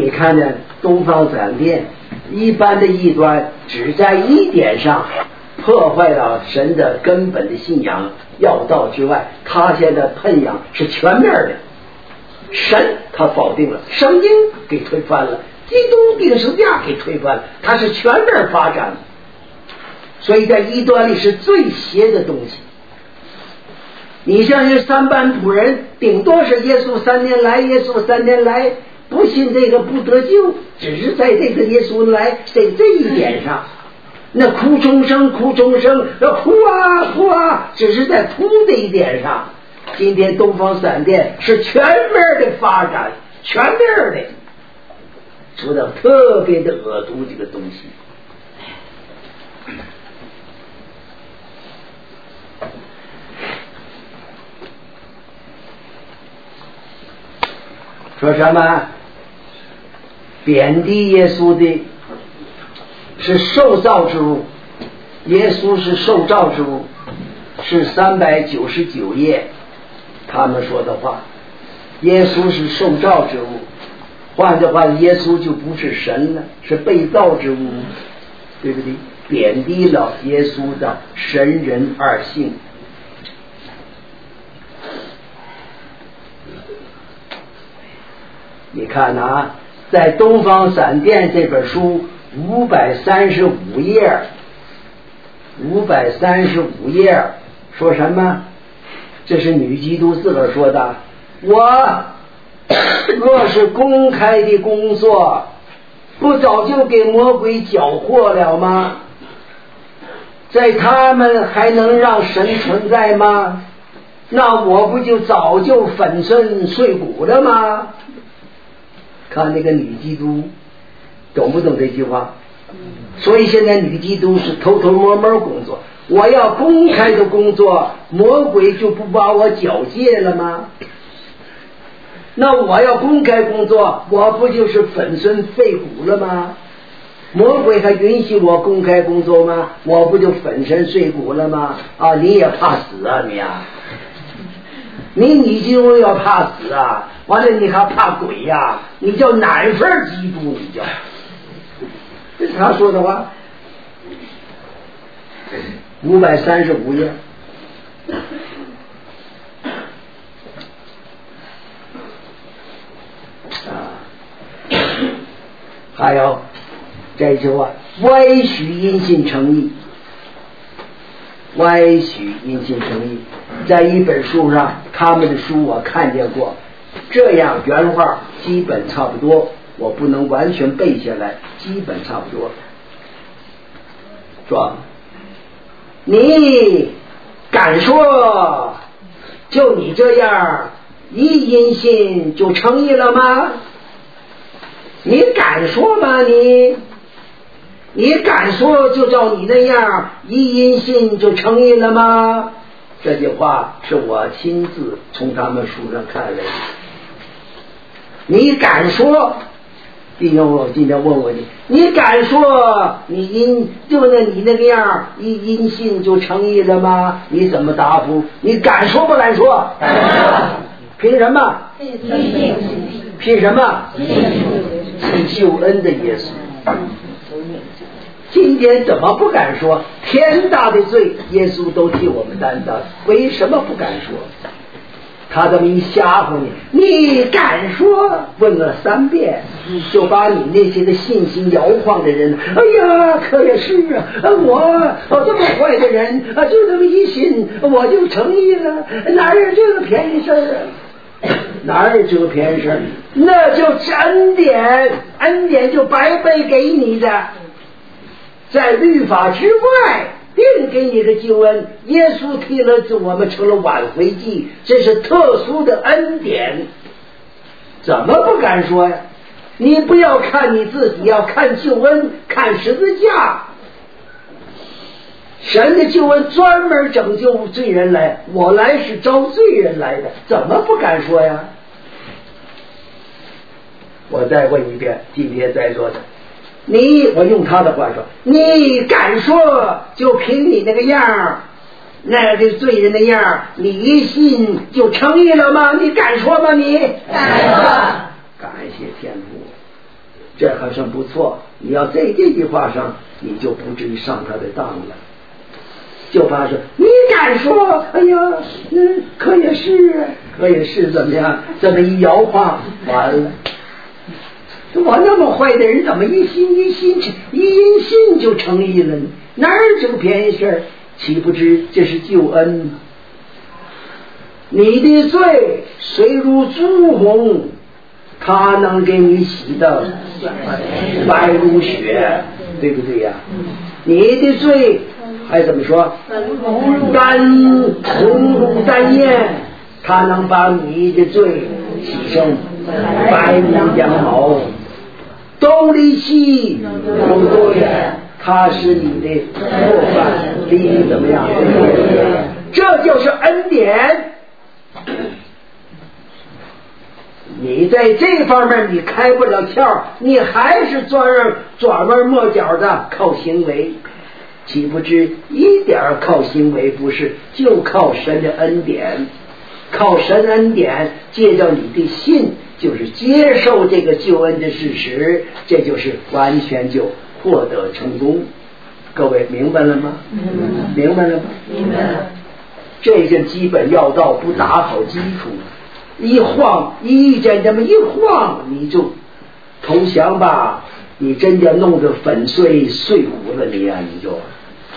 你看呢，东方闪电一般的异端只在一点上破坏了神的根本的信仰要道之外，他现在喷扬是全面的。神他否定了，圣经给推翻了，基督钉十字架给推翻了，它是全面发展的。所以在异端里是最邪的东西。你像这三班仆人，顶多是耶稣3年来，耶稣3年来，不信这个不得救，只是在这个耶稣来这一点上，那哭钟声，哭啊哭啊，只是在哭这一点上。今天东方闪电是全面的发展，全面的，说的特别的恶毒这个东西。说什么贬低耶稣的是受造之物，耶稣是受造之物，是399页他们说的话，耶稣是受造之物，换句话耶稣就不是神了，是被造之物，对不对？贬低了耶稣的神人二性。你看啊，在东方闪电这本书535页，535页说什么？这是女基督自个儿说的，我若是公开的工作，不早就给魔鬼缴获了吗？在他们还能让神存在吗？那我不就早就粉身碎骨了吗？看那个女基督懂不懂这句话？所以现在女基督是偷偷摸摸工作，我要公开的工作，魔鬼就不把我缴械了吗？那我要公开工作，我不就是粉身废骨了吗？魔鬼还允许我公开工作吗？我不就粉身碎骨了吗？啊，你也怕死啊你啊！你女基督要怕死啊，完了你还怕鬼呀？你叫哪份基督？你叫这是他说的话。535页还有这句话，歪许因信称义，歪许因信称义，在一本书上，他们的书我看见过，这样原话基本差不多，我不能完全背下来，基本差不多。说你敢说就你这样一因信就称义了吗？你敢说吗？你敢说就照你那样一因信就称义了吗？这句话是我亲自从他们书上看来的。你敢说，弟兄，我今天问问你，你敢说你那个样一因信就称义了吗？你怎么答复？你敢说不敢说？凭什么？凭什么？信救恩的耶稣。今天怎么不敢说？天大的罪耶稣都替我们担当，为什么不敢说？他这么一吓唬你，你敢说？问了3遍，就把你那些的信心摇晃的人，哎呀，可也是啊，我这么坏的人啊，就这么一信我就成义了，哪有这个便宜事啊？哪有这个便宜事？那就是恩典，恩典就白白给你的，在律法之外并给你的救恩，耶稣替了我们成了挽回祭，这是特殊的恩典，怎么不敢说呀？你不要看你自己，要看救恩，看十字架。神的救恩专门拯救罪人来，我来是招罪人来的，怎么不敢说呀？我再问一遍，今天在座的我用他的话说，你敢说就凭你那个样，那个罪人的样，你一信就称义了吗？你敢说吗？你敢说。感谢天父， 这还算不错。你要在这句话上，你就不至于上他的当了。就怕说你敢说，哎呀，可也是怎么样？这么一摇晃，完了。我那么坏的人，怎么一因信就成义了呢？哪儿这个便宜事儿？岂不知这是救恩吗？你的罪虽如朱红，他能给你洗的白如雪，对不对呀？你的罪还怎么说？红如丹焰，他能把你的罪洗成白如羊毛。东离西有多远？他是你的过犯，离你怎么样？这就是恩典。你在这方面你开不了窍，你还是转弯抹角的靠行为，岂不知一点靠行为不是，就靠神的恩典。靠神恩典，借着你的信，就是接受这个救恩的事实，这就是完全就获得成功。各位明白了吗？明白了吗？明白了。这个基本要道不打好基础，一晃一阵这么一晃，你就投降吧，你真的弄得粉碎碎骨了你啊，你就。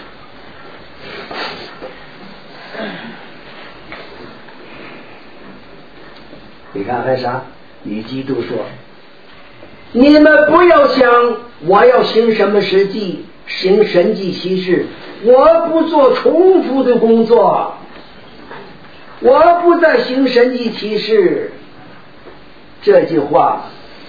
你看还啥？与基督说，你们不要想我要行什么实际，行神迹奇事，我不做重复的工作，我不再行神迹奇事。这句话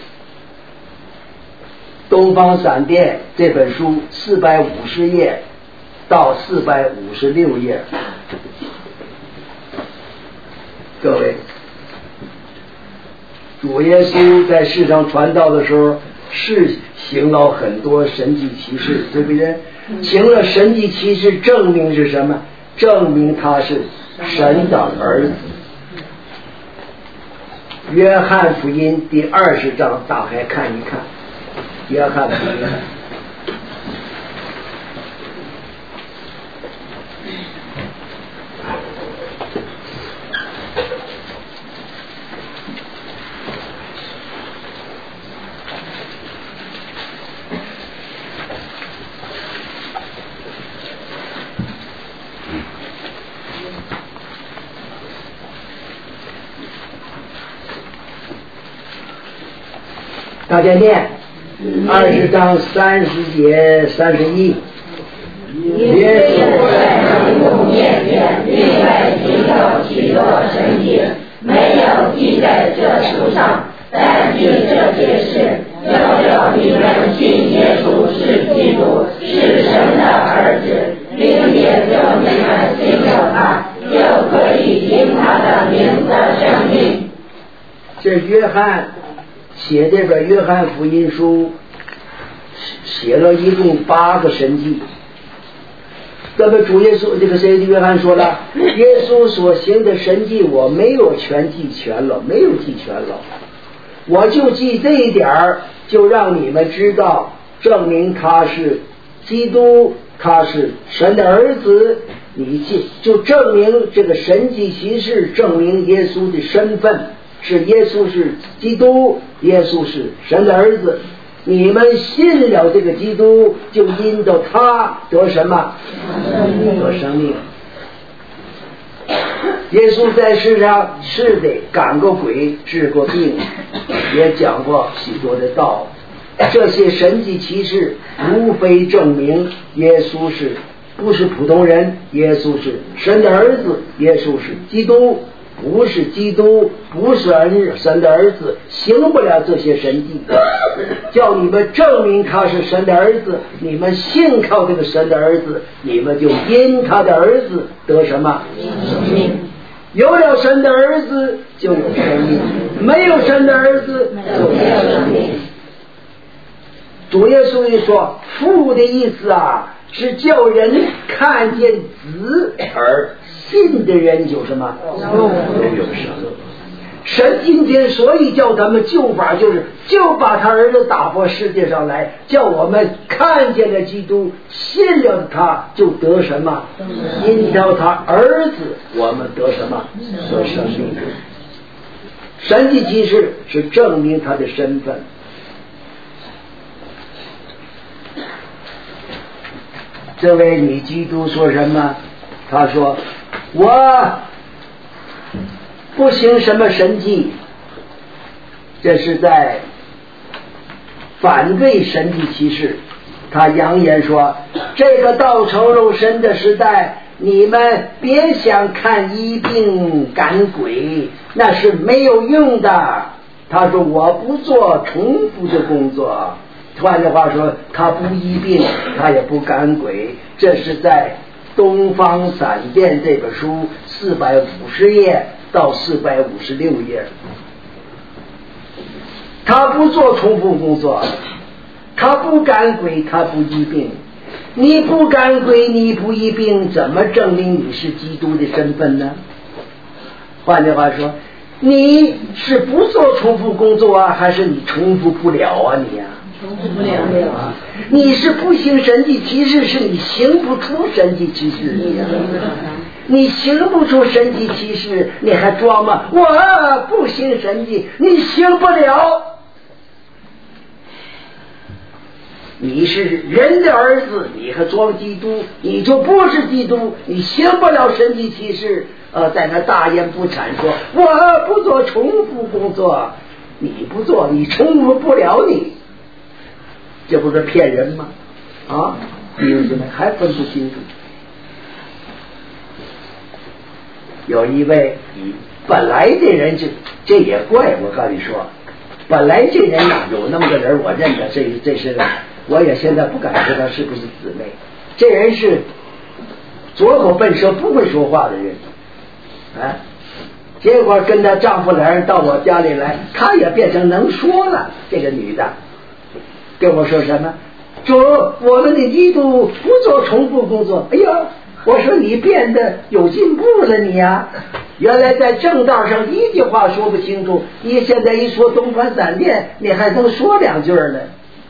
东方闪电这本书450页到456页，各位，主耶稣在世上传道的时候是行了很多神迹奇事，对不对？行了神迹奇事，证明是什么？证明他是神的儿子。约翰福音第20章打开看一看，约翰福音大家念20章30节31。 耶稣在门徒面前另外行了许多神迹，没有记在这书上，但记这些事，要叫你们信耶稣是基督，是神的儿子，并且叫你们信了他，就可以因他的名得生命。 这约翰写这本约翰福音书写了一共8个神迹。这个主耶稣，这个谁约翰说了，耶稣所行的神迹我没有全记全了，没有记全了，我就记这一点儿，就让你们知道，证明他是基督，他是神的儿子。你就证明这个神迹奇事，证明耶稣的身份是耶稣是基督，耶稣是神的儿子。你们信了这个基督，就因着他得什么？得生命。耶稣在世上是得赶过鬼，治过病，也讲过许多的道。这些神迹奇事无非证明耶稣是不是普通人，耶稣是神的儿子，耶稣是基督。不是基督，不是神的儿子，行不了这些神迹。叫你们证明他是神的儿子，你们信靠这个神的儿子，你们就因他的儿子得什么？有了神的儿子就有生命，没有神的儿子就没有生命。主耶稣一说父的意思啊，是叫人看见子而信的人有什么？有生。 神今天所以叫咱们救法，就把他儿子打破世界上来，叫我们看见了基督，信了他，就得什么？因着他儿子，我们得什么？得生命。神迹奇事是证明他的身份。这位女基督说什么？他说我不行什么神迹，这是在反对神迹奇事。他扬言说，这个道成肉身的时代，你们别想看医病赶鬼，那是没有用的。他说我不做重复的工作，换句话说，他不医病，他也不赶鬼。这是在东方闪电这本书450页到456页。他不做重复工作，他不赶鬼，他不医病。你不赶鬼，你不医病，怎么证明你是基督的身份呢？换句话说，你是不做重复工作啊，还是你重复不了啊？你啊重复不了啊！你是不行神迹奇事，是你行不出神迹奇事。你行不出神迹奇事，你还装吗？我不行神迹，你行不了。你是人的儿子，你还装基督，你就不是基督，你行不了神迹奇事。在那大言不惭说我不做重复工作，你不做，你重复不了你，这不是骗人吗？啊，弟兄姊妹还分不清楚。有一位本来这人这也怪，我告诉你说，本来这人呐，有那么个人我认得，这是我也现在不敢说他是不是姊妹。这人是左口笨舌不会说话的人，结果跟她丈夫两人到我家里来，她也变成能说了。这个女的跟我说什么？主，我们的基督不做重复工作。哎呀，我说你变得有进步了你啊！原来在正道上一句话说不清楚，你现在一说东方闪电，你还能说两句呢。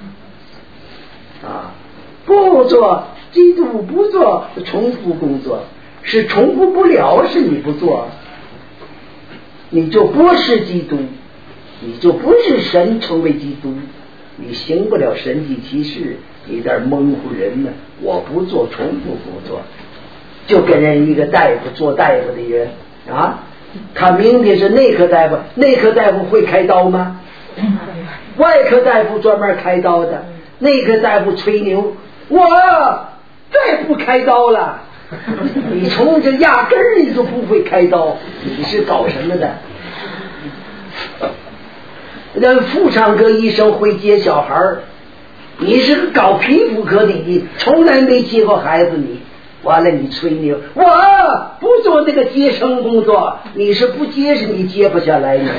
不做基督不做重复工作，是重复不了，是你不做，你就不是基督，你就不是神成为基督，你行不了神迹奇事，你在蒙唬人呢。我不做重复工作，就跟人一个大夫做大夫的人他明明是内科大夫，内科大夫会开刀吗？外科大夫专门开刀的，内科大夫吹牛，我再不开刀了。你从这压根儿你就不会开刀，你是搞什么的？人妇产科医生会接小孩，你是搞皮肤科的，你从来没接过孩子，你完了你吹牛，我不做那个接生工作，你是不接是你接不下来呢。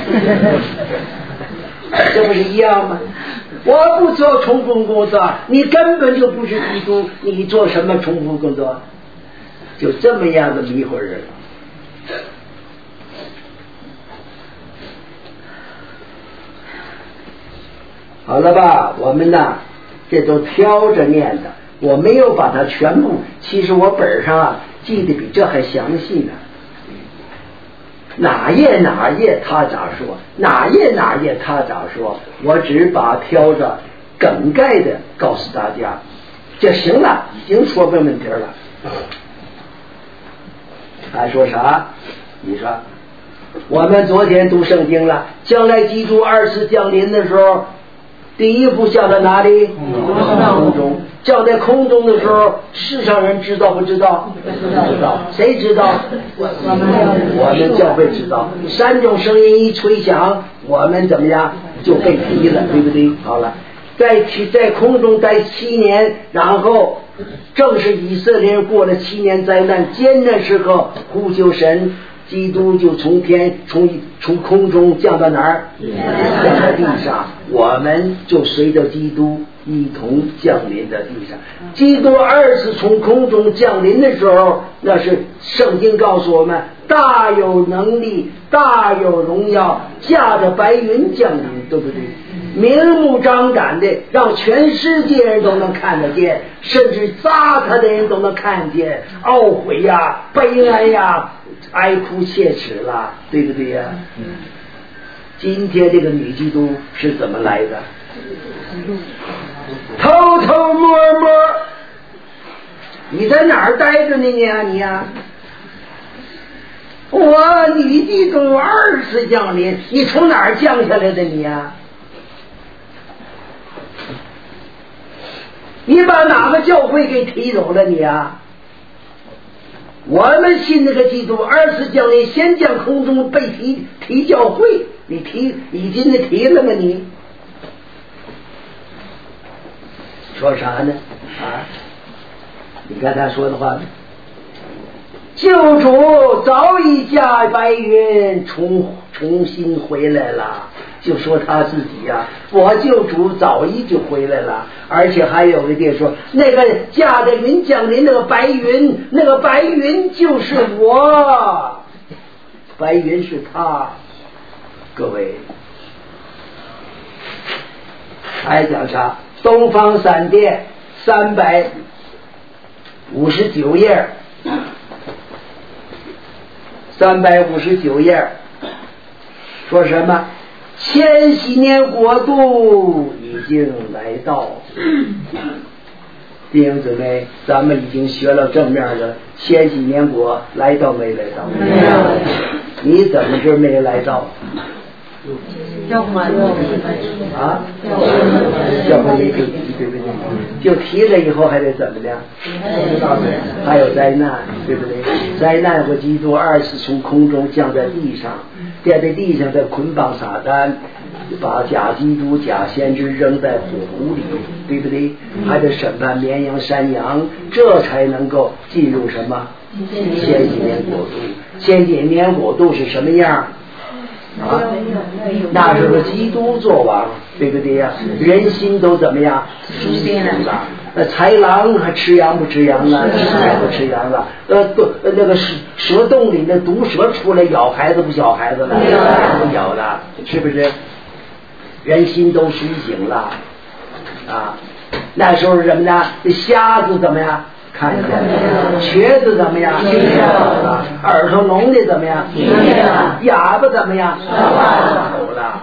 这不是一样吗？我不做重复工作，你根本就不是基督，你做什么重复工作？就这么样的迷惑人。好了吧，我们呢这都挑着念的，我没有把它全部，其实我本上记得比这还详细呢。哪页他咋说，哪页他咋说，我只把挑着梗概的告诉大家就行了，已经说明问题了。还说啥？你说我们昨天读圣经了，将来基督二次降临的时候，第一步降在哪里？空中。降在空中的时候，世上人知道不知道？知道。谁知道？我们教会知道。三种声音一吹响，我们怎么样就被提了，对不对？好了，在空中待7年，然后正是以色列人过了7年灾难艰难时刻呼求神， 基督就从空中降到哪儿？降到地上，我们就随着基督一同降临在地上。基督二次从空中降临的时候，那是圣经告诉我们，大有能力，大有荣耀，驾着白云降临，对不对？明目张胆的让全世界人都能看得见，甚至扎他的人都能看见，懊悔呀，悲哀呀，哀哭切齿了，对不对呀？今天这个女基督是怎么来的？偷偷摸摸，你在哪儿待着呢你呀？我女基督二次降临，你从哪儿降下来的你呀？你把哪个教会给提走了你啊？我们信那个基督二次降临，先降空中被提教会，你已经提了吗你？说啥呢？啊？你看他说的话呢？救主早已驾白云重新回来了，就说他自己呀，我救主早已就回来了，而且还有一点说，那个驾着云降临那个白云就是我，白云是他。各位，还讲啥？东方闪电359页。359页说什么？千禧年国度已经来到。弟兄姊妹，咱们已经学了正面的千禧年国来到没来到？没有。你怎么就没来到？ 教会啊，教会也可以提，对不对？就提了以后还得怎么的？还有灾难，对不对？灾难和基督二次从空中降在地上，在地上再捆绑撒旦，把假基督假先知扔在火湖里，对不对？还得审判绵羊山羊，这才能够进入什么？千禧年国度。千禧年国度是什么样啊？那时候基督做王，对不对呀？人心都怎么样？苏醒了。豺狼还吃羊不吃羊啊？吃羊不吃羊了？那个蛇洞里的毒蛇出来咬孩子不咬孩子了？不咬了，是不是？人心都苏醒了啊！那时候是什么呢？瞎子怎么样？看见了，瘸子怎么样？听见了，耳朵聋的怎么样？听见了，哑巴怎么样？说了。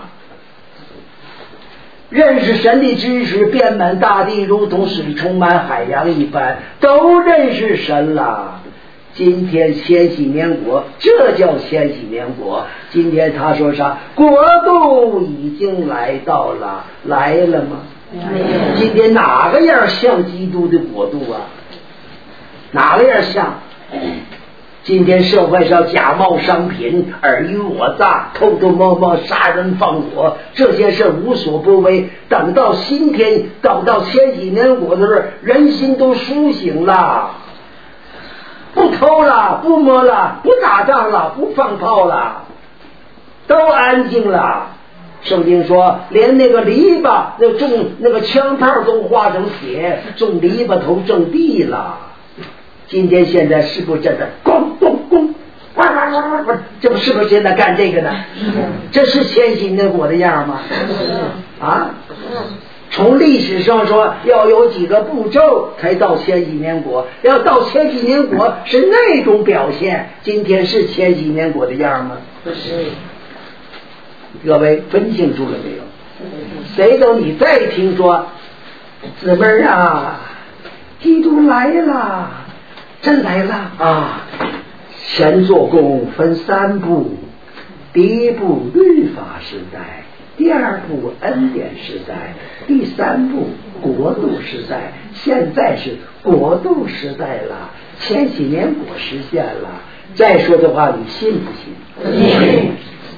认识神的知识遍满大地，如同水充满海洋一般，都认识神了。今天千禧年国，这叫千禧年国。今天他说啥？国度已经来到了，来了吗？今天哪个样像基督的国度啊？哪个样像？今天社会上假冒商品、尔虞我诈、偷偷摸摸、杀人放火，这些事无所不为。等到新天，等到千禧年国的时候，人心都苏醒了，不偷了，不摸了，不打仗了，不放炮了，都安静了。圣经说，连那个篱笆、那个枪炮都化成血，种篱笆头种地了。今天现在是不是真的咣咚咣，这不是不是现在干这个呢？这是千禧年国的样吗？啊？从历史上说要有几个步骤才到千禧年国，要到千禧年国是那种表现，今天是千禧年国的样吗？不是。各位分清楚了没有？谁都你再听说姊妹啊，基督来了，真来了啊！神做工分3步，第一步律法时代，第二步恩典时代，第3步国度时代。现在是国度时代了，千禧年国实现了。再说的话，你信不信？不信。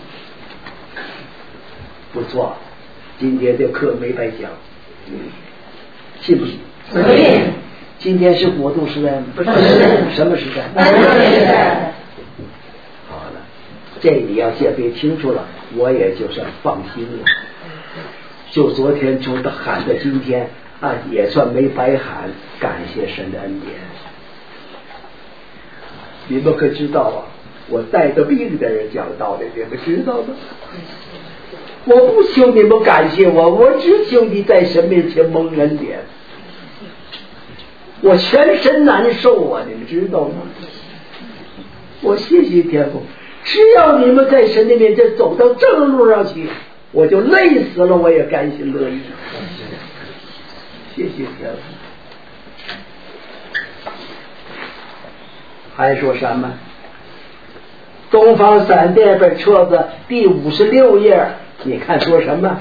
不错，今天这课没白讲，信不信？不信。今天是国度时代吗？不是。什么时代？恩典时代。好了， 这你要先别清楚了，我也就算放心了。就昨天从他喊到今天啊，也算没白喊，感谢神的恩典。你们可知道啊，我带着病的人讲道理，你们知道吗？我不求你们感谢我，我只求你在神面前蒙恩典。我全身难受啊，你们知道吗？我谢谢天父，只要你们在神的面前走到正路上去，我就累死了我也甘心乐意。谢谢天父。还说什么？东方闪电本册子第56页，你看说什么？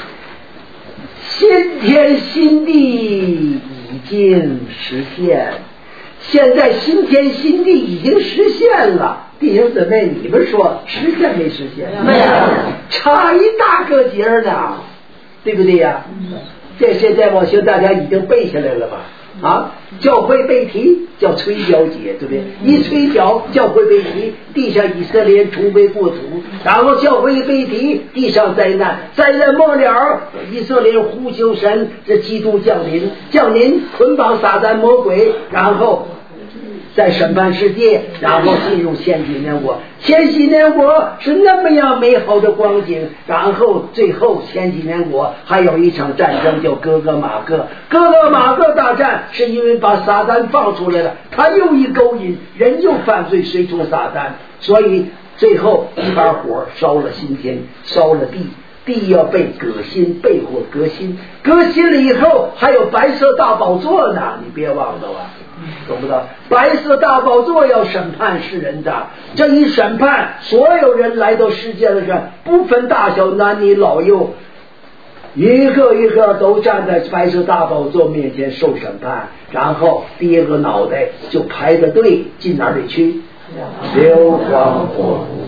新天新地已经实现，现在新天新地已经实现了。弟兄姊妹，你们说实现没实现？ 没有， 差一大个节呢，对不对呀？这现在我想大家已经背下来了吧？啊，教会被提叫吹角节，对不对？一吹角，教会被提，地上以色列重归故土，然后教会被提，地上灾难，灾难末了，以色列呼求神，这基督降临，捆绑撒旦魔鬼，然后在审判世界，然后进入千禧年国。千禧年国是那么样美好的光景，然后最后千禧年国还有一场战争叫哥哥马各大战，是因为把撒旦放出来了，他又一勾引人，又犯罪随从撒旦，所以最后一把火烧了新天，烧了地，地要被革新，被火革新了以后还有白色大宝座呢，你别忘了啊，懂不懂？白色大宝座要审判世人的，这一审判，所有人来到世界上，不分大小男女老幼，一个一个都站在白色大宝座面前受审判，然后第二个脑袋就排着队进哪里去？硫磺火湖。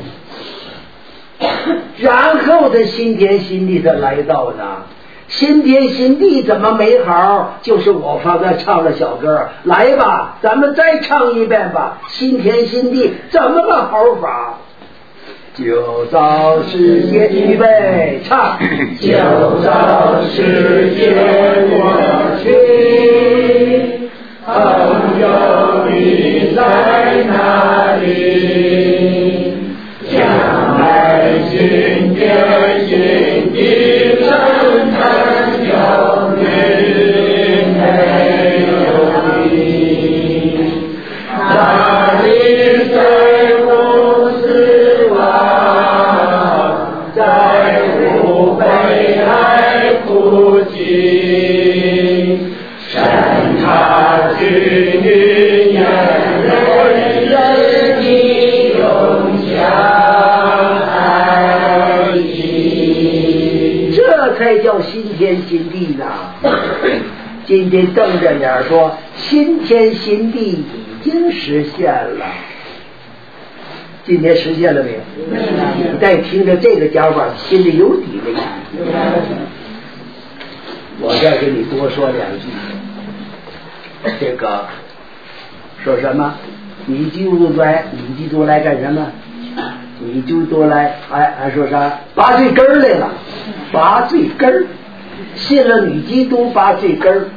然后这新天新地的来到呢，新天新地怎么美好？就是我刚才唱的小歌，来吧，咱们再唱一遍吧。新天新地怎么个好法？就照世界预备唱， 就照世界过去，朋友你在哪里？将来新天新地审判有你没有你，哪里在乎死亡，在乎悲哀哭泣，审查去你眼泪人的永相爱意， 这才叫新天新地呢。今天瞪着眼说新天新地已经实现了，今天实现了没有？你再听着这个讲法，心里有底没底？我再给你多说两句。这个说什么？你基督来干什么？你基督来还说啥？拔罪根来了，拔罪根，信了女基督拔罪根。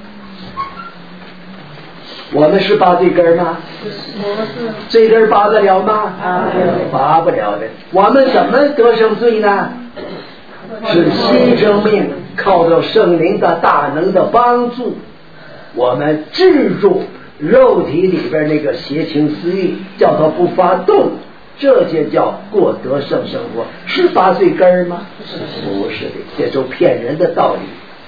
我们是拔罪根吗？罪根拔得了吗？拔不了的。我们怎么得生罪呢？是新生命，靠着圣灵的大能的帮助，我们制住肉体里边那个邪情私欲，叫它不发动，这就叫过得胜生活。是拔罪根吗？不是的，这都骗人的道理。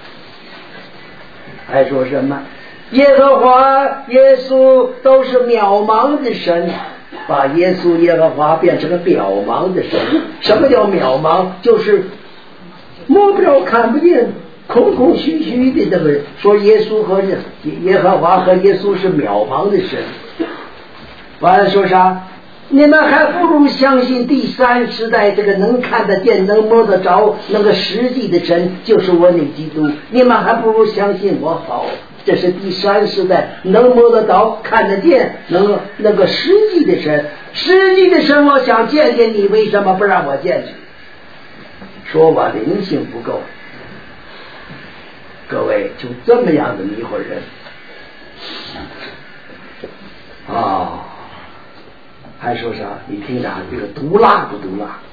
还说什么耶和华耶稣都是渺茫的神，把耶稣耶和华变成了渺茫的神。什么叫渺茫？就是摸不着看不见，空空虚虚的。这个说耶稣和耶和华和耶稣是渺茫的神。完了说啥？你们还不如相信第三时代这个能看得见能摸得着那个实际的神，就是我女基督。你们还不如相信我好，这是第三时代能摸得着看得见能那个实际的神。 实际的生活想见见你，为什么不让我见去？说我灵性不够。各位，就这么样的迷惑人啊！还说啥？你听着，这个毒辣不毒辣？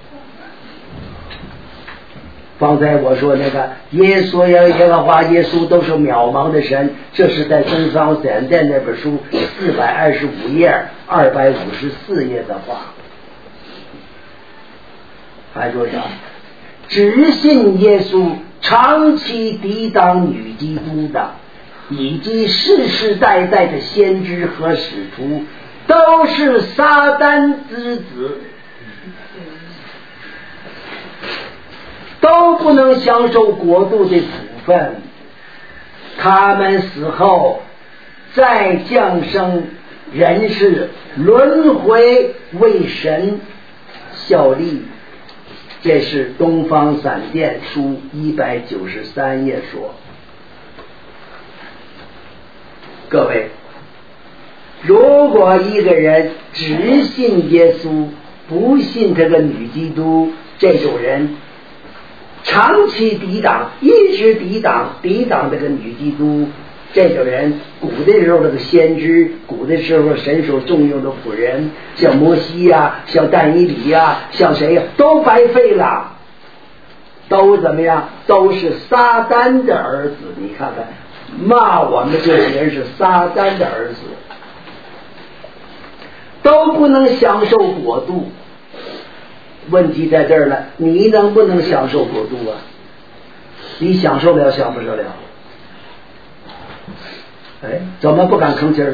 方才我说那个耶稣耶和华耶稣都是渺茫的神，这是在东方闪电那本书425页254页的话。还说啥？只信耶稣，长期抵挡女基督的，以及世世代代的先知和使徒，都是撒旦之子，都不能享受国度的福分。他们死后再降生人世，轮回为神效力。这是东方闪电书193页说。各位，如果一个人只信耶稣，不信这个女基督，这种人长期抵挡，一直抵挡这个女基督，这种人古的时候这个先知，古的时候神所重用的仆人，像摩西呀，像但以理呀，像谁呀，都白费了，都怎么样？都是撒旦的儿子。你看看，骂我们这些人是撒旦的儿子，都不能享受国度。问题在这儿了，你能不能享受国度啊？你享受了，享不受了？哎，怎么不敢吭气儿呢？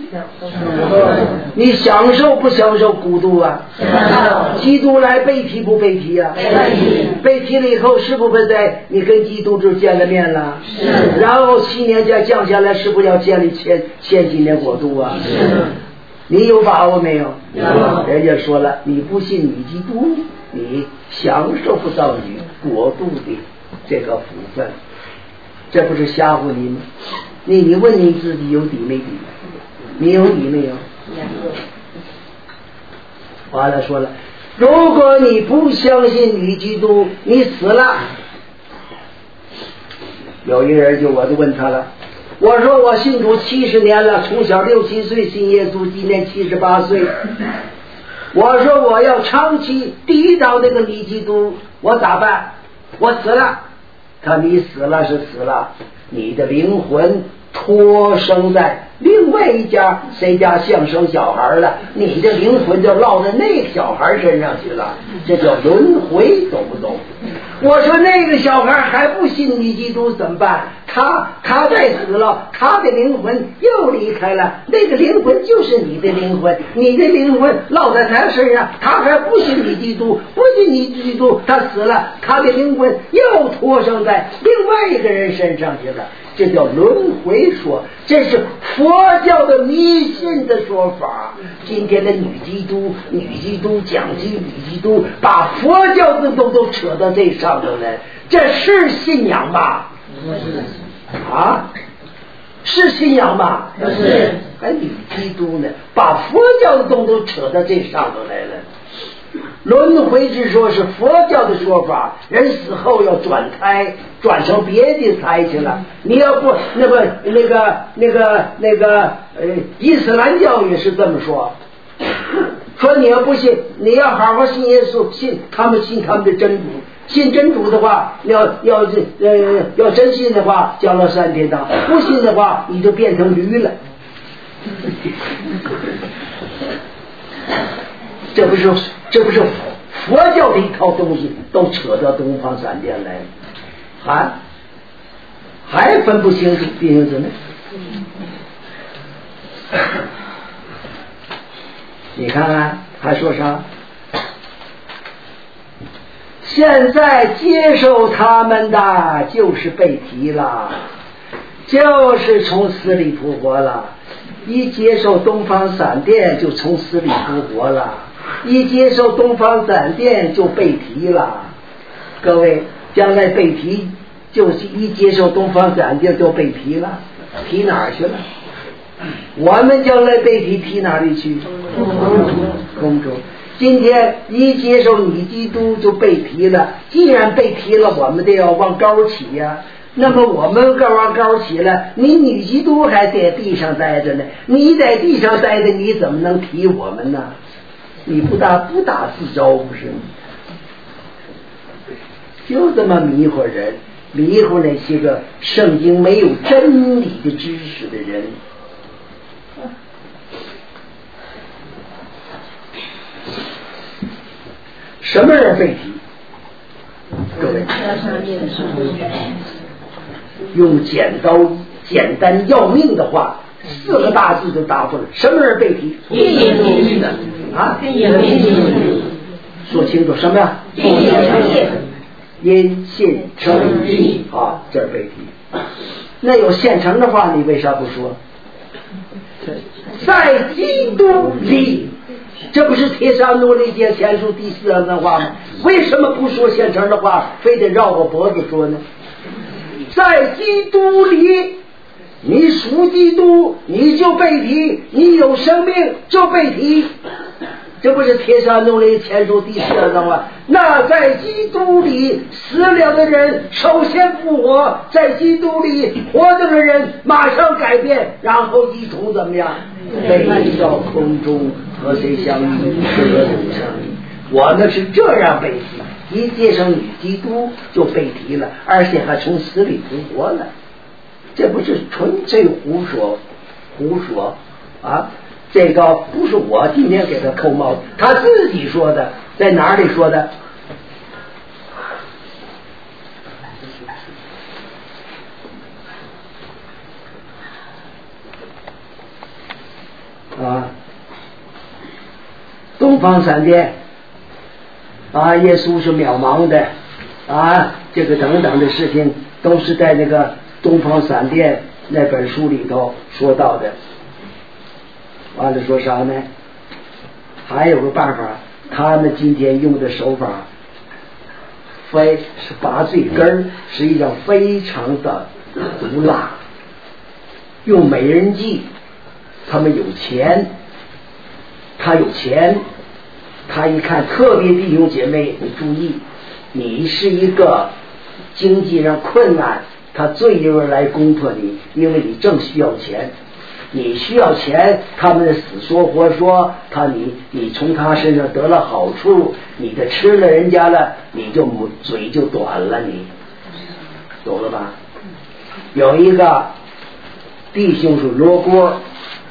你享受不享受国度啊？基督来被提不被提啊？被提了以后，是不是在你跟基督就见了面了？是。然后7年再降下来，是不是要建立千禧年国度啊？是。你有把握没有？有。人家说了，你不信女基督，你享受不到女国度的这个福分，这不是吓唬你吗？你问你自己有底没底？你有底没有？完了说了，如果你不相信女基督，你死了。有一个人我就问他了，我说我信主70年了，从小6、7岁信耶稣，今年78岁。我说我要长期抵挡这个女基督，我咋办？我死了。他你死了是死了，你的灵魂托生在另外一家，谁家像生小孩了，你的灵魂就落在那个小孩身上去了，这叫轮回，懂不懂？我说那个小孩还不信你基督怎么办？他再死了，他的灵魂又离开了，那个灵魂就是你的灵魂，你的灵魂落在他身上，他还不信你基督，不信你基督，他死了，他的灵魂又托生在另外一个人身上去了，这叫轮回说，这是佛教的迷信的说法。今天的女基督讲起女基督，把佛教的都扯到这上头来，这是信仰吧？啊，是信仰吗？不是。还女基督呢，把佛教的都扯到这上头来了。轮回之说是佛教的说法，人死后要转胎，转成别的胎去了。你要不那个伊斯兰教也是这么说，说你要不信，你要好好信耶稣，信他们的真主。信真主的话，要真信的话，降了3天堂；不信的话，你就变成驴了。这不是佛教的一套东西，都扯到东方闪电来了，还分不清楚弟兄姊妹。你看看还说啥？现在接受他们的就是被提了，就是从死里复活了。一接受东方闪电就从死里复活了，一接受东方闪电就被提了。各位，将来被提就是一接受东方闪电就被提了，提哪儿去了？ 我们将来被提哪里去？空中。今天一接受你基督就被提了，既然被提了，我们得要往高起呀。那么我们往高起了，你女基督还在地上待着呢，你在地上待着，你怎么能提我们呢？你不打自招不是吗？就这么迷惑人，迷惑那些个圣经没有真理的知识的人。什么人被提？各位，用简单要命的话，4个大字就答复了。什么人被提？啊？说清楚什么呀？因信称义啊，这儿被提。那有现成的话，你为啥不说？在基督里。这不是帖撒罗尼迦前书第4章的话吗？为什么不说现成的话，非得绕过脖子说呢？在基督里，你属基督，你就被提，你有生命就被提。这不是帖撒罗尼迦前书第4章吗？那在基督里死了的人首先复活，在基督里活着的人马上改变，然后一同怎么样？被到空中和谁相遇？和主相遇。我们是这样被提，一接受女基督就被提了，而且还从死里复活了。这不是纯粹胡说啊！这个不是我今天给他扣帽子，他自己说的，在哪里说的？啊，东方闪电啊，耶稣是渺茫的啊，这个等等的事情都是在那个东方闪电那本书里头说到的。完了说啥呢？还有个办法，他们今天用的手法是拔罪根，实际上非常的毒辣，用美人计。他们有钱，他有钱，他一看，特别弟兄姐妹，你注意，你是一个经济上困难，他最有人来攻破你，因为你正需要钱，你需要钱，他们死说活说，你从他身上得了好处，你的吃了人家了，你就嘴就短了，你懂了吧？有一个弟兄是罗锅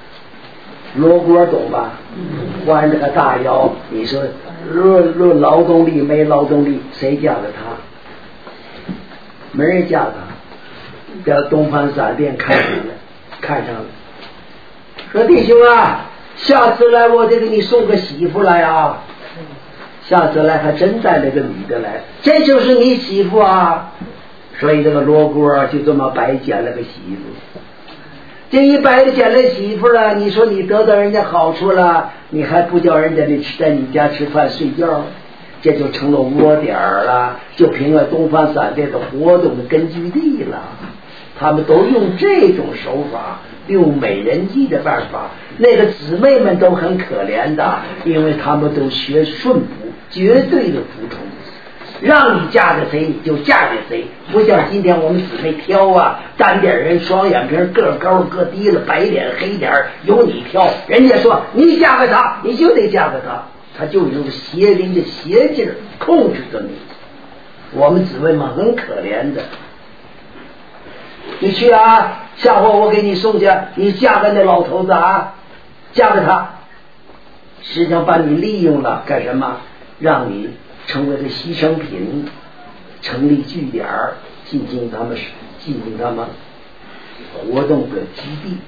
懂吧？弯着个大腰，你说论劳动力没劳动力，谁嫁给他？没人嫁他。叫东方闪电看上了，说弟兄啊，下次来我得给你送个媳妇来啊。下次来还真带了个女的来，这就是你媳妇啊。所以这个罗锅就这么白捡了个媳妇。这一白捡了媳妇了，你说你得到人家好处了，你还不叫人家在你家吃饭睡觉，这就成了窝点了，就成了东方闪电的活动的根据地了。他们都用这种手法，用美人计的办法。那个姊妹们都很可怜的，因为他们都学顺服，绝对的服从。让你嫁给谁你就嫁给谁，不像今天我们姊妹挑啊，单点人双眼皮，个高个低了，白脸黑脸，由你挑。人家说你嫁给他，你就得嫁给他，他就用邪灵的邪劲控制着你。我们姊妹们很可怜的，你去啊，下回我给你送去，你嫁给那老头子啊，嫁给他，实际上把你利用了干什么？让你成为了牺牲品，成立据点，进行他们活动的基地。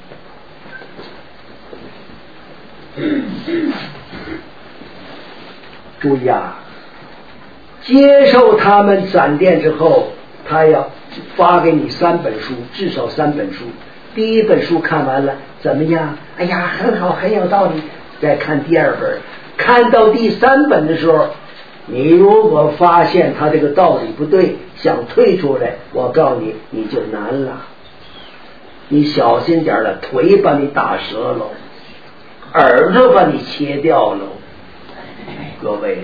注意啊，接受他们闪电之后，他要发给你3本书，至少3本书。第一本书看完了怎么样？哎呀，很好，很有道理。再看第2本，看到第3本的时候，你如果发现他这个道理不对，想退出来，我告诉你，你就难了。 你小心点了，腿把你打折了，耳朵把你切掉了。各位，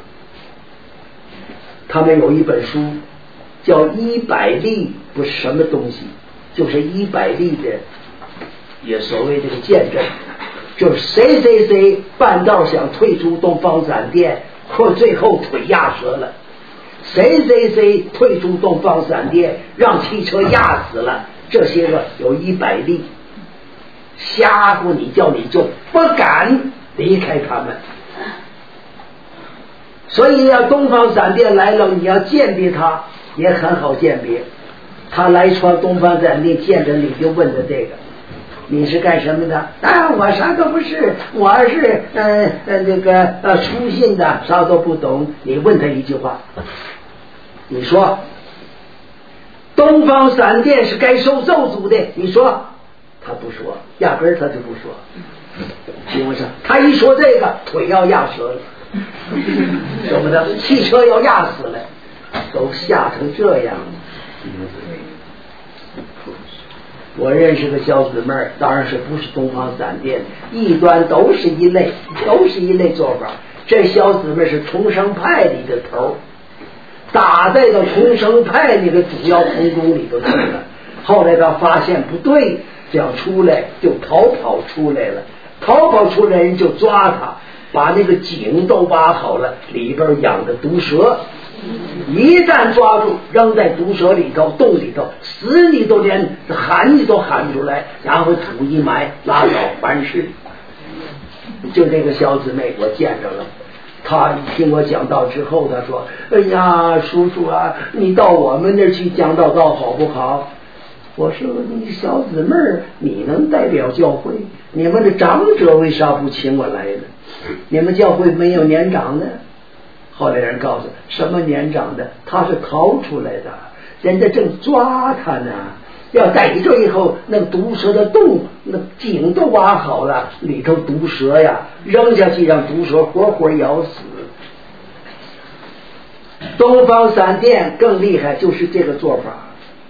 他们有一本书叫100例，不是什么东西，就是100例的，也所谓这个见证，就是谁谁谁半道想退出东方闪电，或最后腿压折了，谁谁谁退出东方闪电，让汽车压死了，这些个有100例，吓唬你，叫你就不敢离开他们。所以要东方闪电来了，你要鉴别他也很好鉴别。他来穿东方闪电见着你就问他这个，你是干什么的？啊，我啥都不是，我是这个初信的，啥都不懂。你问他一句话，你说东方闪电是该受咒诅的，你说他不说，压根儿他就不说。因为啥？他一说这个，腿要压折了。怎么的？汽车要压死了，都吓成这样。我认识个小姊妹儿，当然是不是东方闪电，异端都是一类做法。这小姊妹是重生派里的头，打在了重生派里的主要同工里头去了。后来他发现不对，这样出来就逃跑出来了，逃跑出来人就抓他。把那个井都挖好了，里边养的毒蛇，一旦抓住扔在毒蛇里头洞里头，死你都连喊你都喊不出来，然后土一埋拉倒完事。就这个小姊妹我见着了，她听我讲道之后，她说：哎呀叔叔啊，你到我们那儿去讲道好不好？我说你小姊妹儿，你能代表教会，你们的长者为啥不请我来呢？你们教会没有年长的。后来人告诉什么年长的，他是逃出来的，人家正抓他呢，要逮住以后，那毒蛇的洞那井都挖好了，里头毒蛇呀，扔下去让毒蛇活活咬死。东方闪电更厉害，就是这个做法。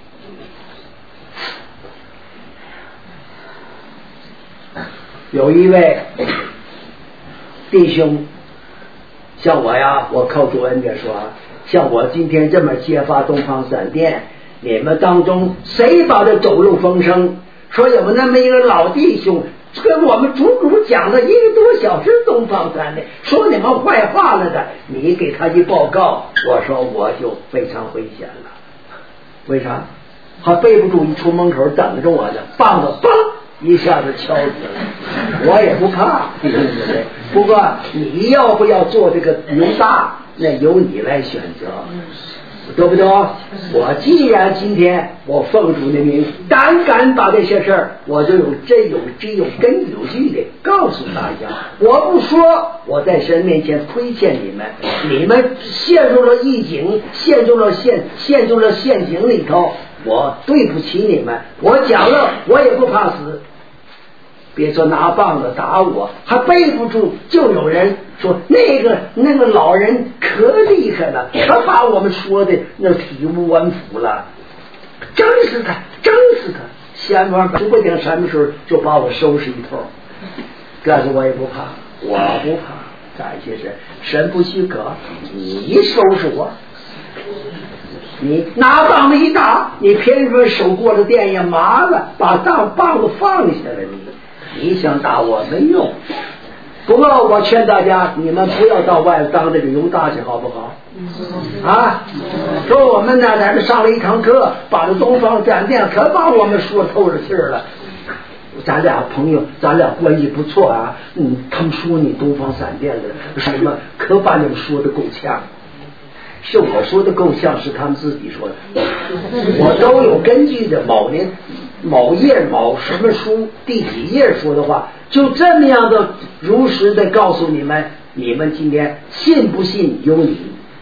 有一位弟兄像我呀，我靠主恩的说，像我今天这么揭发东方闪电，你们当中谁把这走漏风声？说有那么一个老弟兄跟我们足足讲了1个多小时东方闪电，说你们坏话了的，你给他一报告，我说我就非常危险了。为啥？他背不住，一出门口等着我的，棒子嘣一下子敲死了，我也不怕，对不对？不过你要不要做这个犹大，那由你来选择，对不对？我既然今天我奉主的名，胆敢把这些事儿，我就有根有据的告诉大家。我不说，我在神面前亏欠你们，你们陷入了异境，陷入了陷阱里头，我对不起你们。我讲了，我也不怕死。别说拿棒子打我，还背不住，就有人说那个老人可厉害了，他把我们说的那体无完肤了，整死他，先王指不定什么时候就把我收拾一通，但是我也不怕，我不怕。感谢神不许可，你收拾我，你拿棒子一打，你偏说手过了电也麻了，把棒子放下了，你想打我没用。不过我劝大家，你们不要到外当这个犹大去，好不好？啊，说我们呢在这上了一堂课，把这东方闪电可把我们说透了气儿了。咱俩朋友，咱俩关系不错啊。他们说你东方闪电的什么，可把你们说的够呛。是我说的够呛，是他们自己说的，我都有根据的。某页某什么书第几页说的话，就这么样的如实的告诉你们，你们今天信不信由你。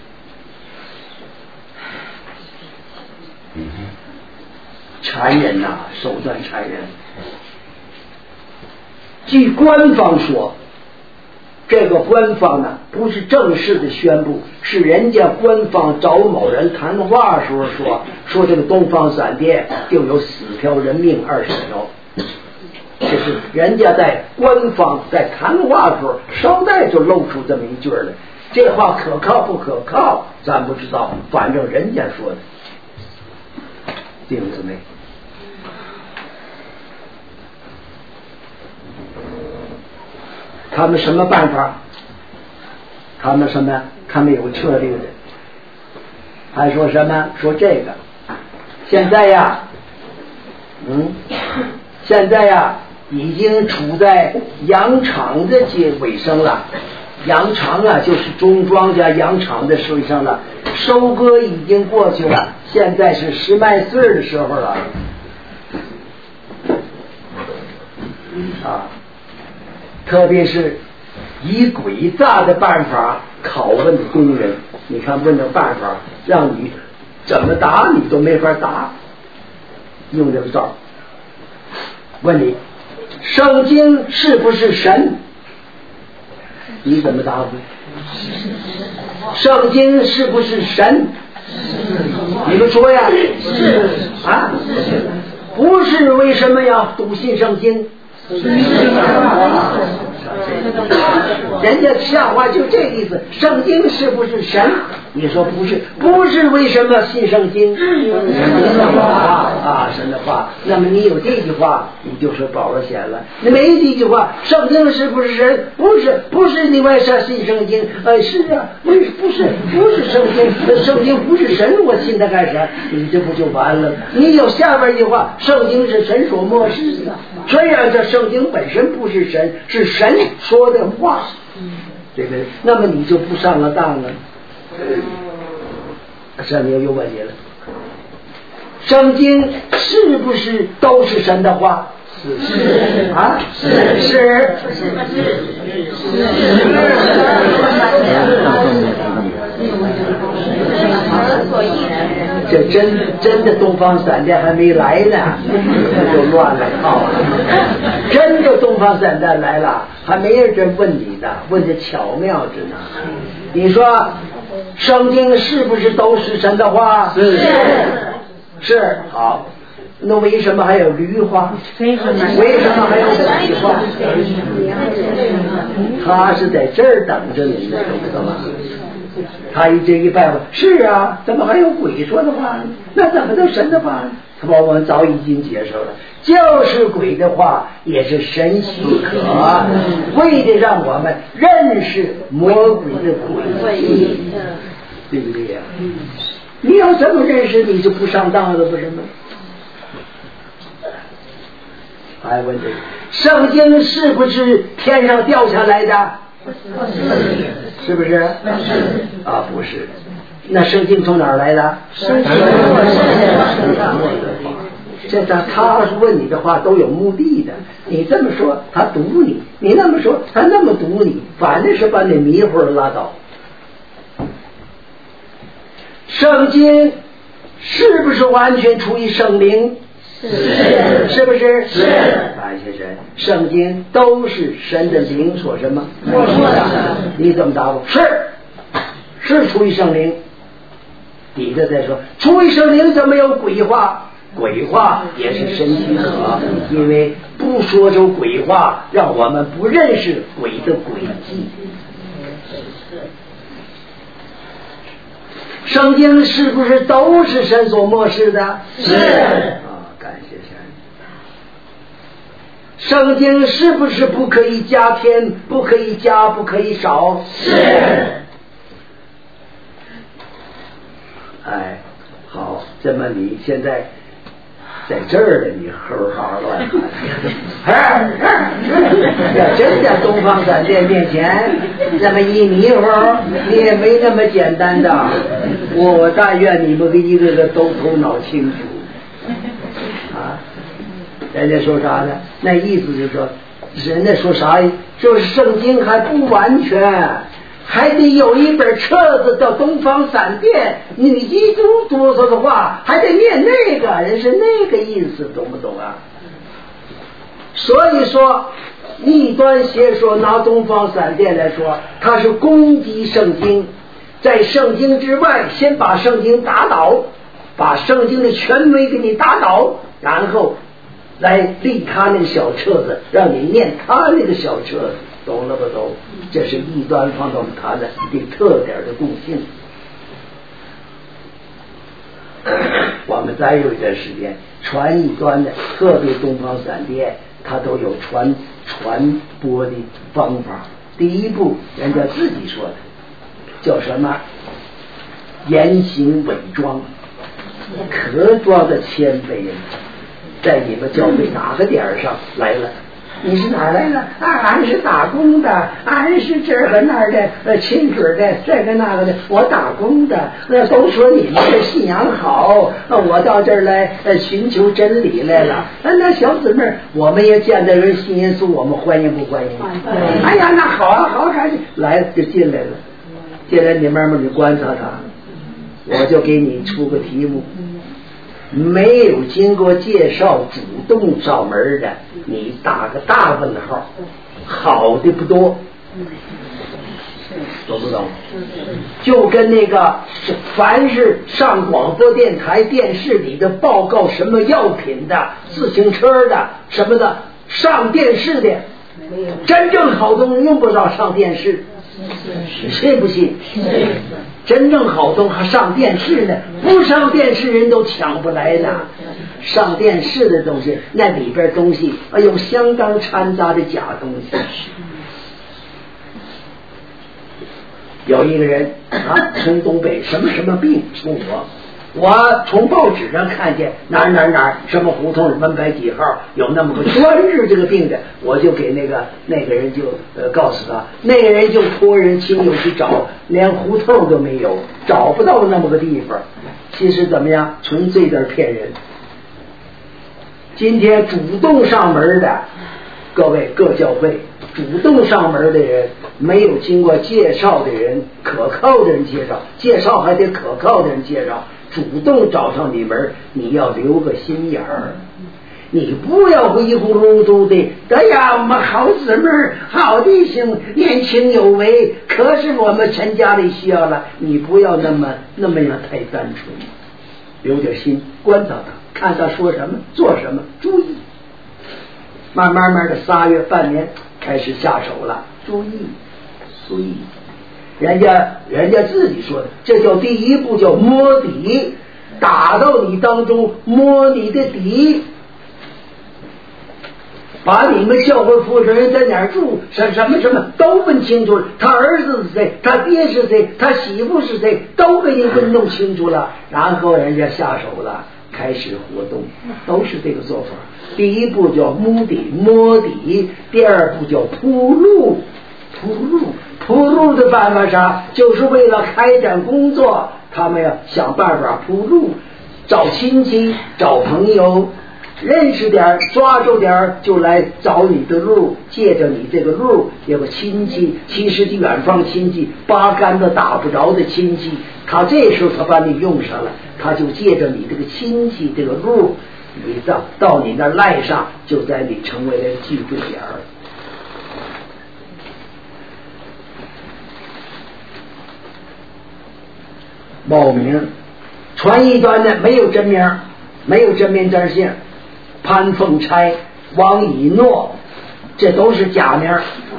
残忍呐，手段残忍。据官方说， 这个官方呢不是正式的宣布，是人家官方找某人谈话的时候说这个东方闪电就有死条人命20条，就是人家在官方在谈话的时候捎带就露出这么一句来。这话可靠不可靠咱不知道，反正人家说的。弟兄姊妹，他们什么办法？他们有策略的，还说什么？说这个现在呀已经处在扬场的尾声了。扬场啊就是种庄稼扬场的尾声了，收割已经过去了，现在是拾麦穗的时候了啊！特别是以诡诈的办法拷问的工人，你看问的办法让你怎么答你都没法答，用这个招问你圣经是不是神，你怎么答复？圣经是不是神？你们说呀？啊，不是，为什么要笃信圣经？人家笑话就这意思，圣经是不是神？你说不是，不是为什么信圣经？神的话神的话。那么你有这句话，你就说保罗写了。你没这句话，圣经是不是神？不是，你为啥信圣经？是啊，不是圣经，圣经不是神，我信它干啥？你这不就完了？你有下边一句话，圣经是神所默示的。虽然这圣经本身不是神，是神说的话，对不对？那么你就不上了当了。圣经又问你了，圣经是不是都是神的话？是啊，是。这真的东方闪电还没来呢，那就乱了套了。真的东方闪电来了，还没人真问你的，问的巧妙着呢。你说圣经是不是都是神的话？是。好，那为什么还有驴话？为什么还有驴话？他是在这儿等着你呢，懂不懂吗？他这一拜是啊，怎么还有鬼说的话？那怎么都神的话？他把我们早已经接受了，就是鬼的话也是神许可，为的让我们认识魔鬼的诡计，对不对呀？你要这么认识，你就不上当了，不是吗？还问这个圣经是不是天上掉下来的？是不是？啊，不是。那圣经从哪儿来的？这他问你的话都有目的的，你这么说他堵你，你那么说他那么堵你，反正是把你迷糊了拉倒。圣经是不是完全出于圣灵？是不是？是。感谢神，圣经都是神的灵所什么？你怎么答复？是出于圣灵。底下再说，出于圣灵怎么有鬼话？鬼话也是神许可，因为不说出鬼话，让我们不认识鬼的诡计。圣经是不是都是神所默示的？是。感谢神。圣经是不是不可以加添，不可以加，不可以少？是。好，这么你现在在这儿了，你吼号乱喊，要真在东方闪电面前那么一迷糊，你也没那么简单的。我但愿你们一个个都头脑清楚啊！人家说啥呢？那意思就是说，人家说啥？就是圣经还不完全，还得有一本册子叫东方闪电，女基督多说的话还得念那个，人是那个意思，懂不懂啊？ 所以说异端邪说拿东方闪电来说，它是攻击圣经，在圣经之外先把圣经打倒，把圣经的权威给你打倒，然后来立他那个小册子，让你念他那个小册子，懂了不懂？这是异端放到他的特点的共性。我们再有一段时间传异端的，特别东方闪电，它都有传播的方法。第一步人家自己说的叫什么？言行伪装，可装的谦卑人，在你们教会哪个点上来了？你是哪来的？俺是打工的，俺是这儿和那儿的亲嘴的，这个那个的，我打工的。那都说你们的信仰好，我到这儿来寻求真理来了。那小姊妹，我们也见到人信耶稣，我们欢迎不欢迎？哎呀，那好啊，好，赶紧来就进来了。进来你慢慢去观察他，我就给你出个题目。没有经过介绍主动上门的，你打个大问号，好的不多，懂不懂？就跟那个凡是上广播电台电视里的报告什么药品的自行车的什么的上电视的，真正好东西用不着上电视，你信不信？真正好东西还上电视呢，不上电视人都抢不来呢。上电视的东西，那里边东西有相当掺杂的假东西。有一个人从东北什么病问我从报纸上看见哪儿什么胡同门牌几号有那么个专治这个病的，我就给那个人就告诉他，那个人就托人亲友去找，连胡同都没有，找不到那么个地方。其实怎么样，纯粹的骗人。今天主动上门的各位各教会，主动上门的人，没有经过介绍的人，可靠的人介绍还得可靠的人介绍，主动找上你门，你要留个心眼儿，你不要糊糊涂涂的。哎呀，我们好姊妹好弟兄年轻有为，可是我们陈家里需要了，你不要那么样太单纯，留点心，观察他，看他说什么做什么，注意。慢慢的3月半年开始下手了，注意，人家自己说的，这叫第一步，叫摸底，打到你当中，摸你的底，把你们教会负责人在哪儿住，什么都问清楚了，他儿子是谁，他爹是谁，他媳妇是谁，都给你问弄清楚了，然后人家下手了，开始活动，都是这个做法。第一步叫摸底，第二步叫铺路的办法啥？就是为了开展工作，他们要想办法铺路，找亲戚找朋友，认识点抓住点就来找你的路，借着你这个路有个亲戚，其实的远方亲戚八竿子打不着的亲戚，他这时候他把你用上了，他就借着你这个亲戚这个路，你到你那赖上，就在你成为了聚会点儿。冒名传异端的没有真名，没有真名真姓，潘凤钗、王以诺，这都是假名。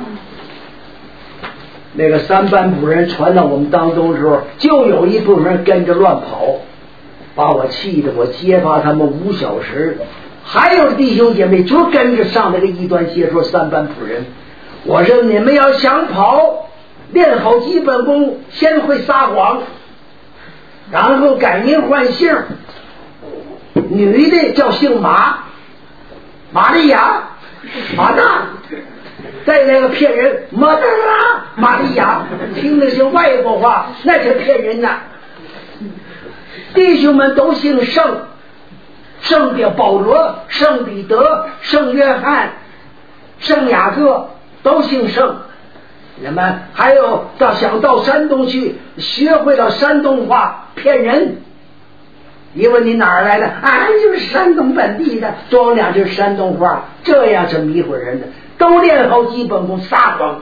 那个3班仆人传到我们当中的时候，就有一部分人跟着乱跑，把我气得我揭发他们5小时。还有弟兄姐妹就跟着上那个异端邪说3班仆人。我说你们要想跑，练好基本功，先会撒谎，然后改名换姓，女的叫姓马，玛利亚、马大，再那个骗人马达拉、玛利亚，听的是外国话，那是骗人的。弟兄们都姓圣，圣的保罗、圣彼得、圣约翰、圣雅各都姓圣。你们还有想到山东去学会了山东话骗人， 一问你哪儿来的？俺就是山东本地的，装两句山东话，这样是迷惑人的，都练好基本功，撒谎。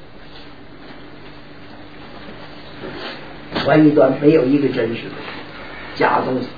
传一段没有一个真实的，假东西。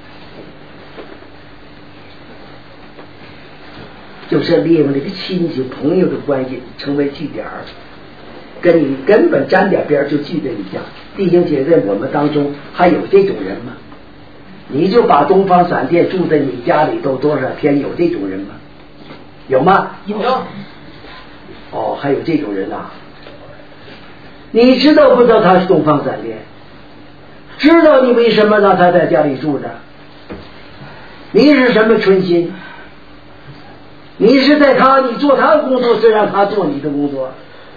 就是利用这个亲戚朋友的关系成为据点，跟你根本沾点边就聚在一家。弟兄姐妹，我们当中还有这种人吗？你就把东方闪电住在你家里头多少天，有这种人吗？有吗？ 有。 哦，还有这种人啊！你知道不知道他是东方闪电？知道你为什么让他在家里住着？你是什么春心？你是在你做他的工作，是让他做你的工作。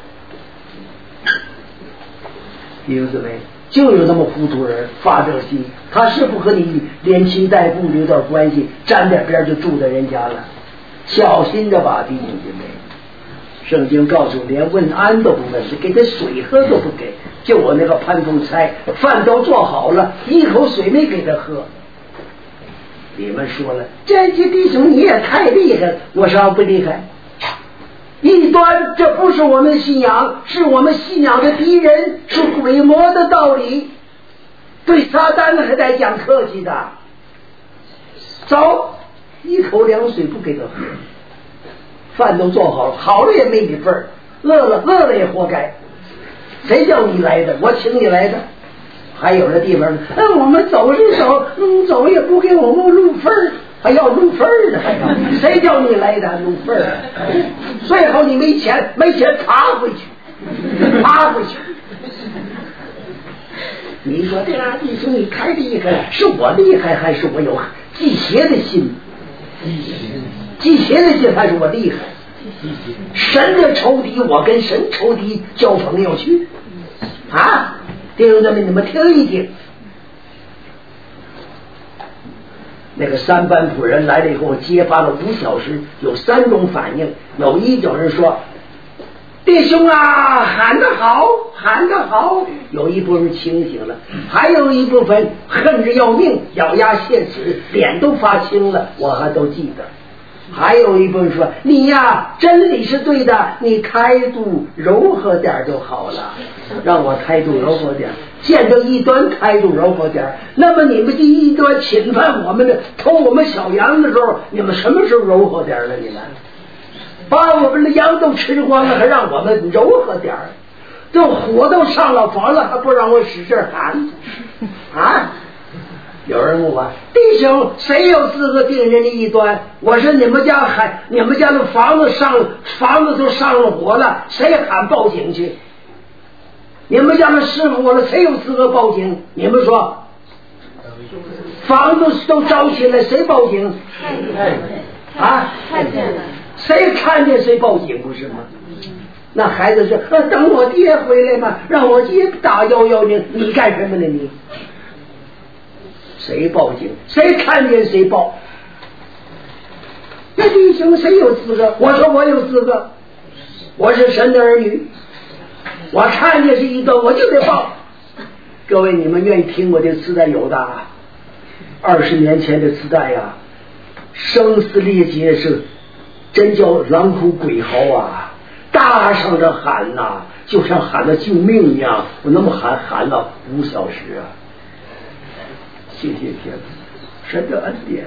弟兄姊妹，就有那么糊涂人发这心，他是不和你连亲带故留点关系，沾点边就住在人家了，小心着吧，弟兄姊妹。圣经告诉连问安都不问，给他水喝都不给。就我那个潘仲差，饭都做好了，一口水没给他喝。你们说了，这弟兄你也太厉害了，我啥不厉害？异端，这不是我们信仰，是我们信仰的敌人，是鬼魔的道理。对撒旦还得讲客气的。走，一口凉水不给他喝，饭都做好了，好了也没你份儿，饿了也活该。谁叫你来的？我请你来的。还有的地方，我们走是走，走也不给我们路份儿，还要路份儿呢，还要谁叫你来的路份儿？最后你没钱爬回去。你说这俩弟兄你太厉害了，是我厉害还是我有忌邪的心？忌邪的心还是我厉害？神的仇敌，我跟神仇敌交朋友去啊！弟兄姊妹，你们听一听，那个三班仆人来了以后，揭发了5小时，有3种反应。有一种人说：“弟兄啊，喊得好，喊得好。”有一部分清醒了，还有一部分恨着要命，咬牙切齿，脸都发青了，我还都记得。还有一部分说：“你呀，真理是对的，你态度柔和点就好了，让我态度柔和点。见着异端态度柔和点，那么你们这异端侵犯我们的、偷我们小羊的时候，你们什么时候柔和点了？你们把我们的羊都吃光了，还让我们柔和点？这火都上了房了，还不让我使劲喊啊？”有人问我：“弟兄，谁有资格定人的异端？”我说：“你们家的房子都上了火了，谁喊报警去？你们家的失火了，谁有资格报警？你们说，房子都着起来，谁报警？啊？谁看见谁报警，不是吗？那孩子说：“等我爹回来嘛，让我爹打110，你干什么呢你？”谁报警？谁看见谁报？那弟兄谁有资格？我说我有资格，我是神的儿女，我看见是异端我就得报。各位，你们愿意听我的磁带有的？20年前的磁带呀，声嘶力竭是真叫狼哭鬼嚎啊，大声着喊呐，就像喊了救命一样。我那么喊了5小时啊！谢谢天父，神的恩典。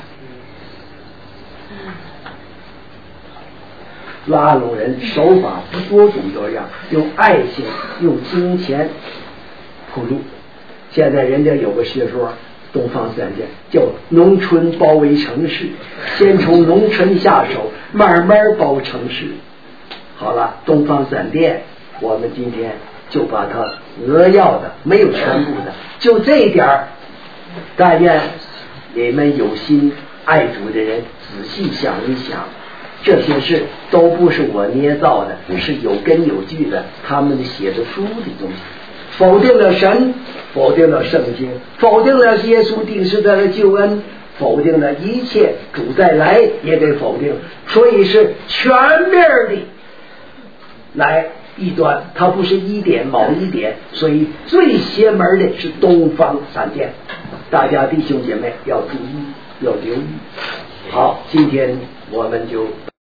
拉拢人手法多种多样，用爱心，用金钱铺路。现在人家有个学说，东方闪电叫农村包围城市，先从农村下手，慢慢包城市。好了，东方闪电，我们今天就把它扼要的，没有全部的，就这一点儿。但愿你们有心爱主的人仔细想一想，这些事都不是我捏造的，是有根有据的，他们写的书的东西。否定了神，否定了圣经，否定了耶稣定时代的救恩，否定了一切，主再来也得否定，所以是全面的来异端，它不是一点某一点，所以最邪门的是东方闪电。 大家弟兄姐妹要注意，要留意。好，今天我们就